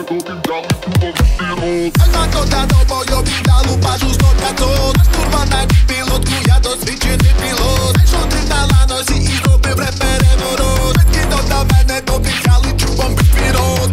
Альма кота до бою піддалу пажу 100-500. Штурмана пілотку, я досвідчений пілот. Знайшов ти на ланосі і зробив реп переворот. Швидкі до мене добіжали чубом під вірот.